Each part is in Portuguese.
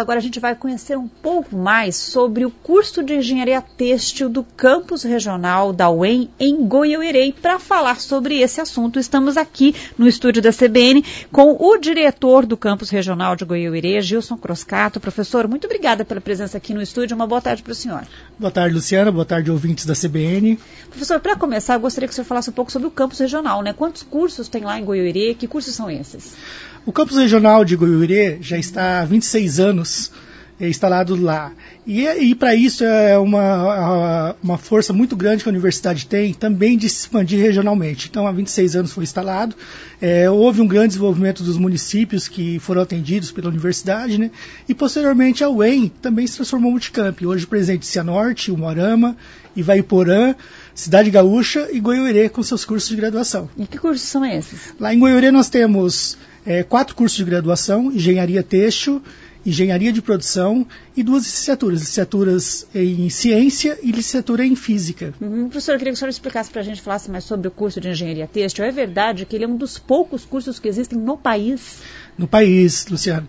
agora a gente vai conhecer um pouco mais sobre o curso de Engenharia Têxtil do Campus Regional da UEM em Goiuerê. E para falar sobre esse assunto, estamos aqui no estúdio da CBN com o diretor do Campus Regional de Goiuerê, Gilson Croscato. Professor, muito obrigada pela presença aqui no estúdio. Uma boa tarde para o senhor. Boa tarde, Luciana. Boa tarde, ouvintes da CBN. Professor, para começar, eu gostaria que o senhor falasse um pouco sobre o Campus Regional, né? Quantos cursos tem lá em Goiuerê? Que cursos são esses? O Campus Regional de Goiuerê já está há 26 anos instalado lá. E para isso é uma força muito grande que a universidade tem, também de se expandir regionalmente. Então, há 26 anos foi instalado. Houve um grande desenvolvimento dos municípios que foram atendidos pela universidade, né? E, posteriormente, a UEM também se transformou em multicamp. Hoje, presente Cianorte, Umuarama, Ivaiporã, Cidade Gaúcha e Goiuerê com seus cursos de graduação. E que cursos são esses? Lá em Goiuerê nós temos 4 cursos de graduação: Engenharia Têxtil, Engenharia de Produção e 2 licenciaturas em Ciência e licenciatura em Física. Professor, eu queria que o senhor explicasse para a gente, falasse mais sobre o curso de Engenharia Têxtil. É verdade que ele é um dos poucos cursos que existem no país? No país, Luciano.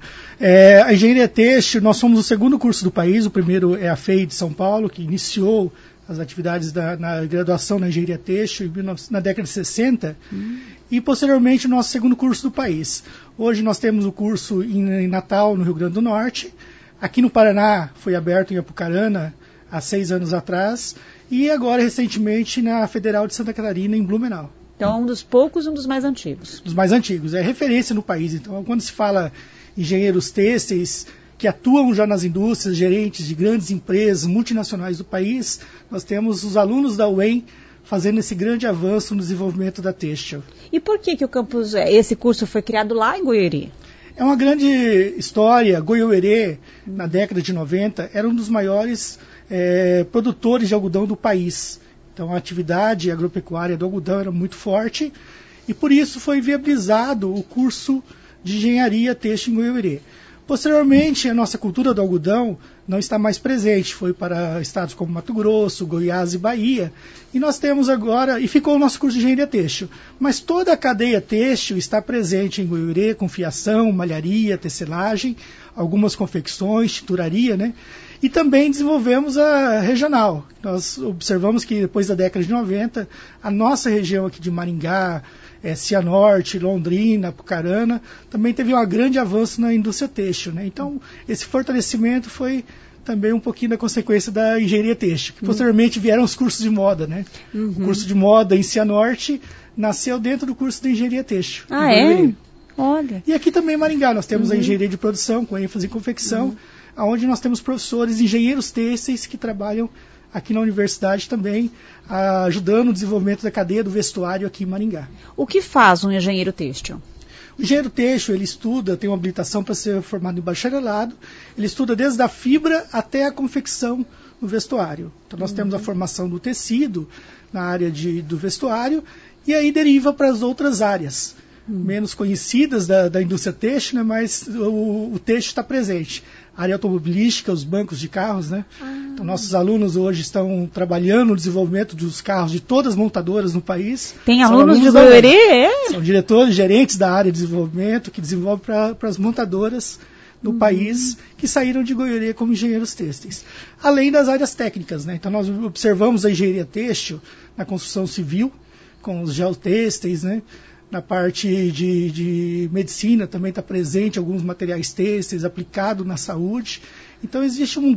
A Engenharia Têxtil, nós somos o segundo curso do país. O primeiro é a FEI de São Paulo, que iniciou as atividades na graduação na Engenharia Têxtil na década de 60, e posteriormente o nosso segundo curso do país. Hoje nós temos o curso em Natal, no Rio Grande do Norte. Aqui no Paraná foi aberto em Apucarana há 6 anos atrás, e agora recentemente na Federal de Santa Catarina, em Blumenau. Então, um dos poucos, um dos mais antigos. Dos mais antigos, é referência no país. Então, quando se fala engenheiros têxteis que atuam já nas indústrias, gerentes de grandes empresas multinacionais do país, nós temos os alunos da UEM fazendo esse grande avanço no desenvolvimento da têxtil. E por que o campus, esse curso foi criado lá em Goiuerê? É uma grande história. Goiuerê, na década de 90, era um dos maiores produtores de algodão do país. Então a atividade agropecuária do algodão era muito forte e por isso foi viabilizado o curso de Engenharia Têxtil em Goiuerê. Posteriormente, a nossa cultura do algodão não está mais presente, foi para estados como Mato Grosso, Goiás e Bahia, e nós temos agora, e ficou o nosso curso de Engenharia Têxtil, mas toda a cadeia têxtil está presente em Goiuerê, com fiação, malharia, tecelagem, algumas confecções, tinturaria, né? E também desenvolvemos a regional. Nós observamos que depois da década de 90, a nossa região aqui de Maringá, Cianorte, Londrina, Apucarana, também teve um grande avanço na indústria têxtil, né? Então, esse fortalecimento foi também um pouquinho da consequência da engenharia têxtil, que posteriormente vieram os cursos de moda, né? O curso de moda em Cianorte nasceu dentro do curso de engenharia têxtil. Ah, é? Olha. E aqui também em Maringá, nós temos a engenharia de produção, com ênfase em confecção, onde nós temos professores, engenheiros têxteis que trabalham aqui na universidade também, ajudando o desenvolvimento da cadeia do vestuário aqui em Maringá. O que faz um engenheiro têxtil? O engenheiro têxtil, ele estuda, tem uma habilitação para ser formado em bacharelado, ele estuda desde a fibra até a confecção do vestuário. Então nós temos a formação do tecido na área do vestuário e aí deriva para as outras áreas, menos conhecidas da indústria têxtil, né, mas o têxtil está presente. A área automobilística, os bancos de carros, né? Então, nossos alunos hoje estão trabalhando no desenvolvimento dos carros de todas as montadoras no país. Tem alunos de Goiuerê? São diretores, gerentes da área de desenvolvimento que desenvolvem para as montadoras no país que saíram de Goiuerê como engenheiros têxteis. Além das áreas técnicas, né? Então, nós observamos a engenharia têxtil na construção civil, com os geotêxteis, né? Na parte de medicina também está presente alguns materiais têxteis aplicados na saúde. Então existe uma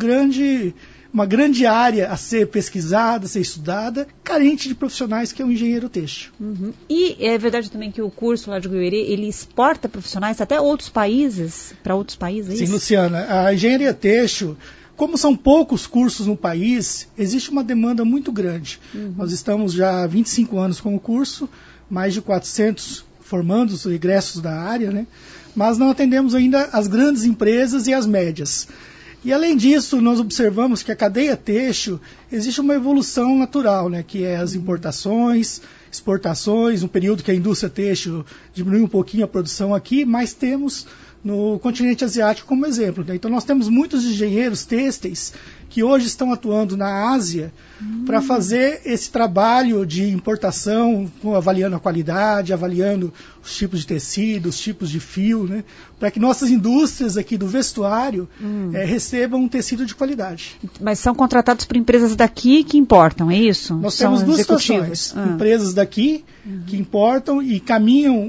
grande área a ser pesquisada, a ser estudada, carente de profissionais, que é o engenheiro têxtil. E é verdade também que o curso lá de Goiuerê, ele exporta profissionais até outros países, para outros países? Sim, Luciana. A engenharia têxtil, como são poucos cursos no país, existe uma demanda muito grande. Nós estamos já há 25 anos com o curso, mais de 400 formandos, egressos da área, né? Mas não atendemos ainda as grandes empresas e as médias. E além disso, nós observamos que a cadeia têxtil existe uma evolução natural, né? Que é as importações, exportações, um período que a indústria têxtil diminuiu um pouquinho a produção aqui, mas temos no continente asiático como exemplo, né? Então nós temos muitos engenheiros têxteis que hoje estão atuando na Ásia para fazer esse trabalho de importação, avaliando a qualidade, avaliando os tipos de tecido, os tipos de fio, né? Para que nossas indústrias aqui do vestuário recebam um tecido de qualidade. Mas são contratados por empresas daqui que importam, é isso? Nós temos duas situações. Empresas daqui que importam e caminham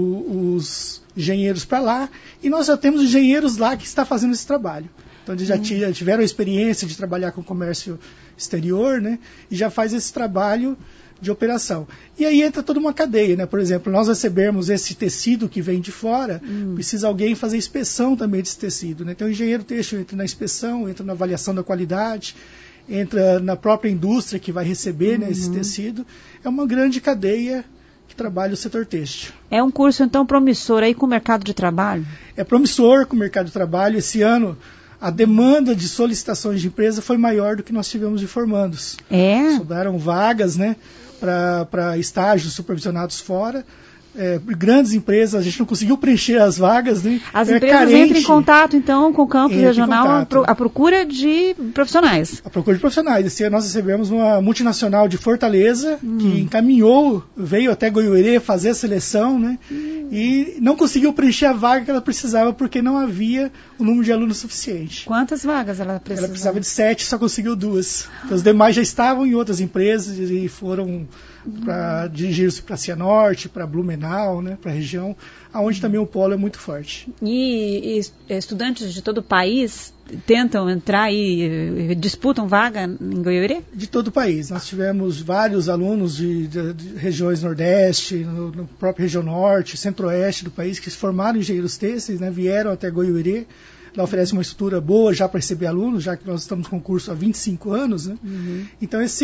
os engenheiros para lá, e nós já temos engenheiros lá que estão fazendo esse trabalho. Então eles já tiveram a experiência de trabalhar com comércio exterior, né? E já faz esse trabalho de operação. E aí entra toda uma cadeia, né? Por exemplo, nós recebemos esse tecido que vem de fora, precisa alguém fazer inspeção também desse tecido, né? Então o engenheiro têxtil entra na inspeção, entra na avaliação da qualidade, entra na própria indústria que vai receber, né, esse tecido. É uma grande cadeia que trabalha o setor têxtil. É um curso, então, promissor aí com o mercado de trabalho? É promissor com o mercado de trabalho. Esse ano, a demanda de solicitações de empresa foi maior do que nós tivemos de formandos. Sobraram vagas, né, para estágios supervisionados fora. Grandes empresas, a gente não conseguiu preencher as vagas, né? As empresas entram em contato, então, com o campus regional à procura de profissionais. A procura de profissionais. Esse ano nós recebemos uma multinacional de Fortaleza, que encaminhou, veio até Goiuerê fazer a seleção, né? E não conseguiu preencher a vaga que ela precisava, porque não havia o número de alunos suficiente. Quantas vagas ela precisava? Ela precisava de 7, só conseguiu 2. Então, os demais já estavam em outras empresas e foram para dirigir-se para Cianorte, para Blumenau, né, para a região, onde também o polo é muito forte. E estudantes de todo o país tentam entrar e disputam vaga em Goiuerê? De todo o país. Nós tivemos vários alunos de regiões Nordeste, no próprio região Norte, Centro-Oeste do país, que se formaram engenheiros têxteis, né, vieram até Goiuerê. Ela oferece uma estrutura boa já para receber alunos, já que nós estamos com curso há 25 anos. Né? Então, essa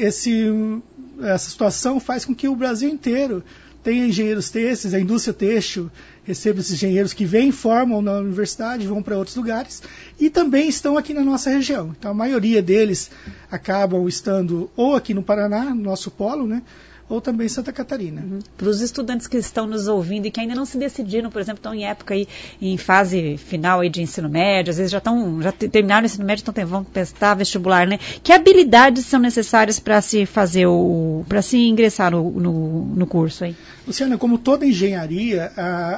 situação faz com que o Brasil inteiro tenha engenheiros têxteis, a indústria têxtil recebe esses engenheiros que vêm, formam na universidade, vão para outros lugares e também estão aqui na nossa região. Então, a maioria deles acabam estando ou aqui no Paraná, no nosso polo, né? Ou também Santa Catarina. Para os estudantes que estão nos ouvindo e que ainda não se decidiram, por exemplo, estão em época aí, em fase final aí de ensino médio, às vezes já terminaram o ensino médio, então vão testar vestibular, né? Que habilidades são necessárias para se fazer para se ingressar no curso aí? Luciana, como toda engenharia,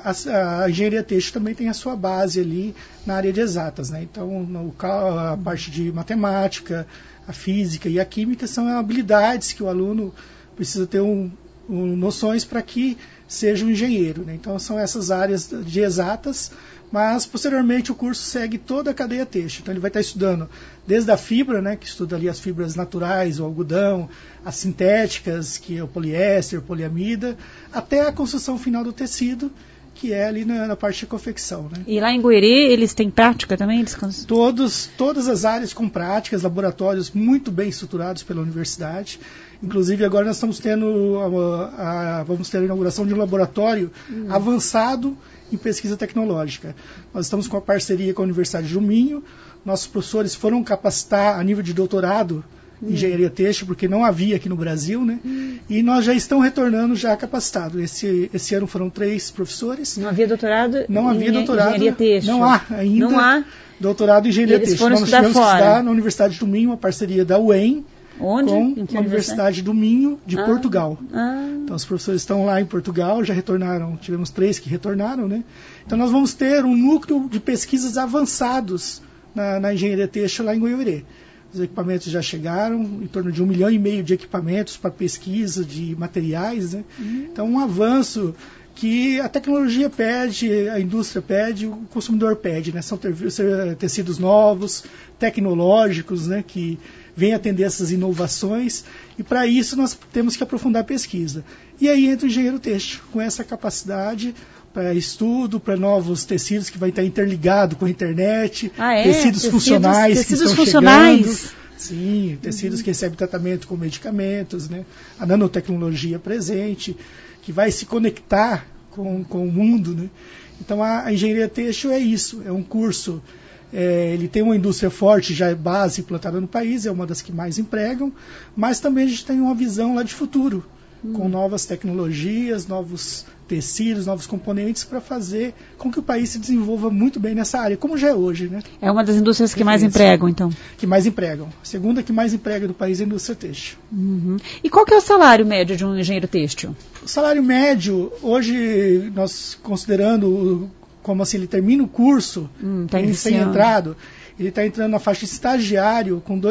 a engenharia têxtil também tem a sua base ali na área de exatas, né? Então, a parte de matemática, a física e a química são habilidades que o aluno precisa ter noções para que seja um engenheiro, né? Então são essas áreas de exatas, mas posteriormente o curso segue toda a cadeia têxtil. Então ele vai estar estudando desde a fibra, né, que estuda ali as fibras naturais, o algodão, as sintéticas, que é o poliéster, poliamida, até a construção final do tecido, que é ali na parte de confecção. Né? E lá em Goiuerê eles têm prática também? Todas as áreas com práticas, laboratórios muito bem estruturados pela universidade. Inclusive agora nós estamos tendo vamos ter a inauguração de um laboratório avançado em pesquisa tecnológica. Nós estamos com a parceria com a Universidade de Minho. Nossos professores foram capacitar a nível de doutorado em engenharia têxtil, porque não havia aqui no Brasil, né? E nós já estamos retornando já capacitados. Esse ano foram 3 professores. Não havia doutorado engenharia têxtil? Não há ainda. Não há? Doutorado em engenharia têxtil. Nós tivemos que estudar na Universidade do Minho, uma parceria da UEM, onde? Com a Universidade do Minho, de Portugal. Então, os professores estão lá em Portugal, já retornaram, tivemos 3 que retornaram, né? Então, nós vamos ter um núcleo de pesquisas avançados na engenharia têxtil lá em Goiuerê. Os equipamentos já chegaram, em torno de 1,5 milhão de equipamentos para pesquisa de materiais, né? Então, um avanço que a tecnologia pede, a indústria pede, o consumidor pede, né? São tecidos novos, tecnológicos, né? Que vêm atender essas inovações, e para isso nós temos que aprofundar a pesquisa. E aí entra o engenheiro têxtil, com essa capacidade para estudo, para novos tecidos que vai estar interligado com a internet, tecidos funcionais que estão chegando. Sim, tecidos que recebem tratamento com medicamentos, né? A nanotecnologia presente, que vai se conectar com o mundo, né? Então a engenharia têxtil é isso, é um curso, ele tem uma indústria forte, já é base implantada no país, é uma das que mais empregam, mas também a gente tem uma visão lá de futuro, com novas tecnologias, novos tecidos, novos componentes para fazer com que o país se desenvolva muito bem nessa área, como já é hoje, né? É uma das indústrias que mais empregam, então? Que mais empregam. A segunda que mais emprega do país é a indústria têxtil. Uhum. E qual que é o salário médio de um engenheiro têxtil? O salário médio, hoje, nós considerando como assim, ele termina o curso, recém-entrado, ele está entrando na faixa de estagiário com R$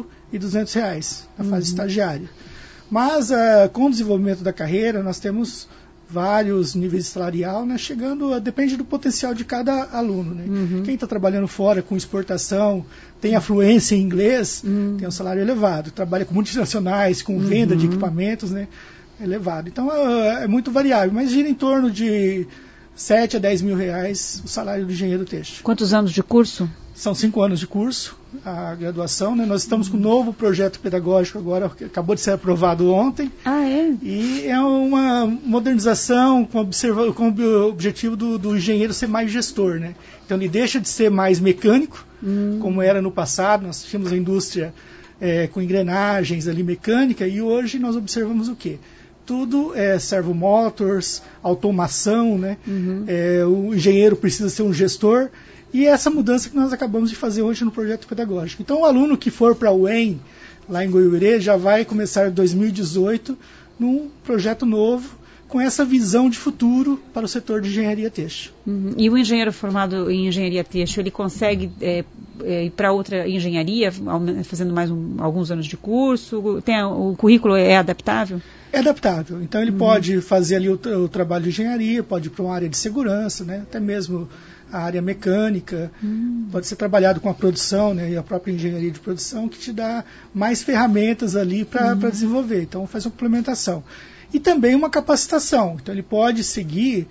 2.200 na fase estagiária. Mas com o desenvolvimento da carreira, nós temos vários níveis de salarial, né, chegando, depende do potencial de cada aluno. Né? Quem está trabalhando fora com exportação, tem a fluência em inglês, tem um salário elevado. Trabalha com multinacionais, com venda de equipamentos, né, elevado. Então é muito variável, mas gira em torno de 7 a 10 mil reais o salário do engenheiro têxtil. Quantos anos de curso? São 5 anos de curso, a graduação, né? Nós estamos com um novo projeto pedagógico agora, que acabou de ser aprovado ontem. Ah, é? E é uma modernização com o objetivo do engenheiro ser mais gestor, né? Então ele deixa de ser mais mecânico, como era no passado, nós tínhamos a indústria com engrenagens ali mecânica, e hoje nós observamos o quê? Tudo é servomotors, automação, né? O engenheiro precisa ser um gestor, e essa mudança que nós acabamos de fazer hoje no projeto pedagógico. Então o aluno que for para a UEM, lá em Goiuerê, já vai começar em 2018 num projeto novo, com essa visão de futuro para o setor de engenharia têxtil. E o engenheiro formado em engenharia têxtil, ele consegue ir para outra engenharia, fazendo mais alguns anos de curso? O currículo é adaptável? É adaptável. Então ele pode fazer ali o trabalho de engenharia, pode ir para uma área de segurança, né? Até mesmo a área mecânica, pode ser trabalhado com a produção, né? E a própria engenharia de produção, que te dá mais ferramentas ali para desenvolver. Então faz uma complementação. E também uma capacitação. Então ele pode seguir,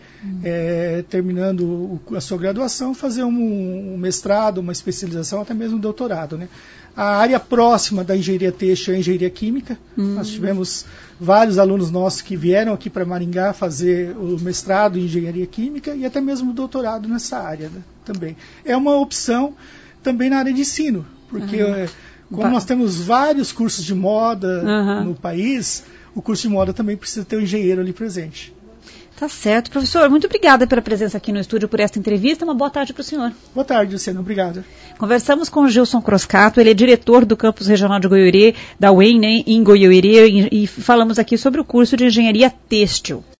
terminando a sua graduação, fazer um mestrado, uma especialização, até mesmo um doutorado, né? A área próxima da engenharia têxtil é a engenharia química. Nós tivemos vários alunos nossos que vieram aqui para Maringá fazer o mestrado em engenharia química e até mesmo o doutorado nessa área, né, também. É uma opção também na área de ensino, porque como nós temos vários cursos de moda no país, o curso de moda também precisa ter um engenheiro ali presente. Tá certo. Professor, muito obrigada pela presença aqui no estúdio, por esta entrevista. Uma boa tarde para o senhor. Boa tarde, Luciana. Obrigado. Conversamos com o Gilson Croscato, ele é diretor do campus regional de Goiuerê, da UEM, né, em Goiuerê, e falamos aqui sobre o curso de engenharia têxtil.